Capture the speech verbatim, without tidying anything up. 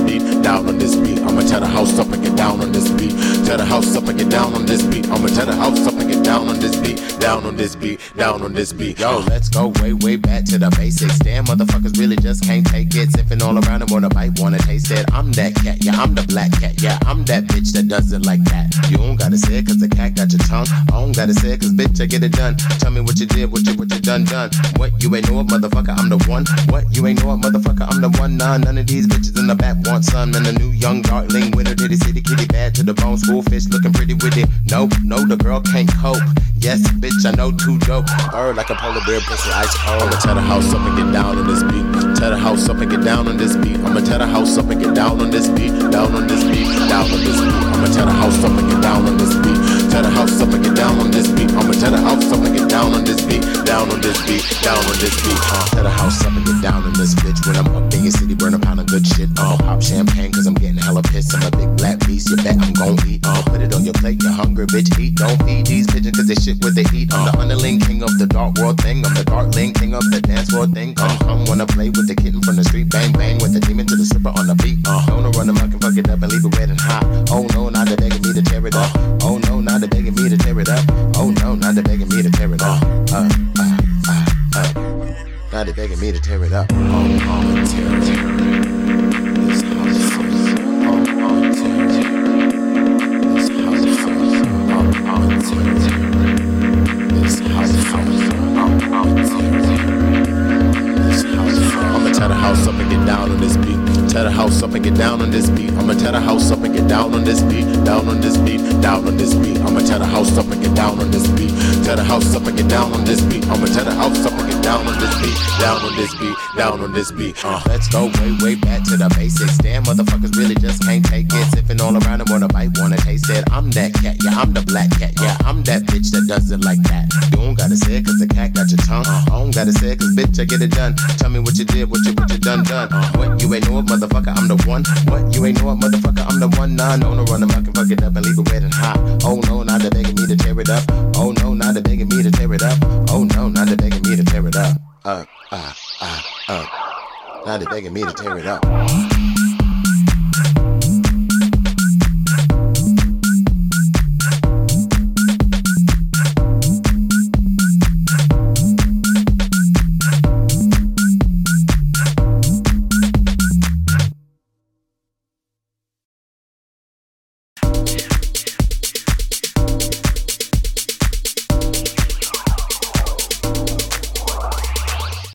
beat, down on this beat. I'ma tear the house up and get down on this beat. Tear the house up and get down on this beat. I'ma tear the house up and get down on this beat. Down on this beat, down on this beat. Yo, let's go way, way back to the basics. Damn, motherfuckers really just can't take it. Sipping all around and wanna bite, wanna taste it. I'm that cat, yeah, I'm the black cat. Yeah, I'm that bitch that does it like that. You don't gotta say it cause the cat got your tongue. I don't gotta say it cause bitch, I get it done. Tell me what you did, what you, what you done, done. What, you ain't know it, motherfucker, I'm the one. What, you ain't know it, motherfucker, I'm the one. Nah, none of these bitches in the back want some. And a new young darkling with her diddy city kitty bad to the bone. School fish looking pretty with it. Nope, no, the girl can't cope. Yes, bitch, I know too dope. Bird like a polar bear, pussy ice cold. I'ma tear the house up and get down on this beat. Tear the house up and get down on this beat. I'ma tear the house up and get down on this beat. Down on this beat, down on this beat. I'ma tear the house up and get down on this beat. Tear the house up and get down on this beat. I'ma tear the house up and get down on this beat. Down on this beat, down on this beat. Uh, tear the house up and get down on this bitch. When I'm up in your city, burn a pound of good shit. Uh, pop champagne cause I'm getting hella pissed. I'm a big black beast, you bet I'm gon' eat. Uh, put it on your plate, you're hungry, bitch, eat. Don't feed these pigeons cause they shit what they eat. I'm the underling king of the dark world thing. I'm the darkling king of the dance floor thing. Come, come, wanna play with the kitten from the street. Bang, bang, with the demon to the stripper on the beat. Uh, don't run the muck and fuck it up and leave it wet and hot. Oh no, now they're begging me to tear it up. Oh no, now they're begging me to tear it up. Oh no, now they're begging me to tear it up. Uh, uh, uh, uh. Now they're begging me to tear it up. Oh, oh, tear it, tear it. This house, oh, oh, tear it, tear it. This house, oh, oh, tear it, tear it. This house, oh, oh, tear it, tear it. This house, I'ma tear the house up and get down on this beat. Tear the house up and get down on this beat. I'ma tear the house up and get down on this beat. Down on this beat, down on this beat. I'ma tear the house up and get down on this beat. Tear the house up and get down on this beat. I'ma tear the house up and get down on this beat. Down on this beat, down on this beat. Uh, let's go way, way back to the basics. Damn, motherfuckers really just can't take it. Sipping all around and wanna bite, wanna taste it. I'm that cat, yeah, I'm the black cat. Yeah, I'm that bitch that does it like that. You don't gotta say it cause the cat got your tongue. I don't gotta say it cause bitch, I get it done. Tell me what you did, what you, what you done, done. What, you ain't know it, motherfucker, I'm the one. What, you ain't know it, motherfucker, I'm the one. Nah, no, no, run the muck and fuck it up and leave it wet and hot. Oh no, now they're begging me to tear it up. Oh no, now they're begging me to tear it up. Oh no, now they're begging me to tear it up. Uh, uh, uh, uh. Now they're begging me to tear it up.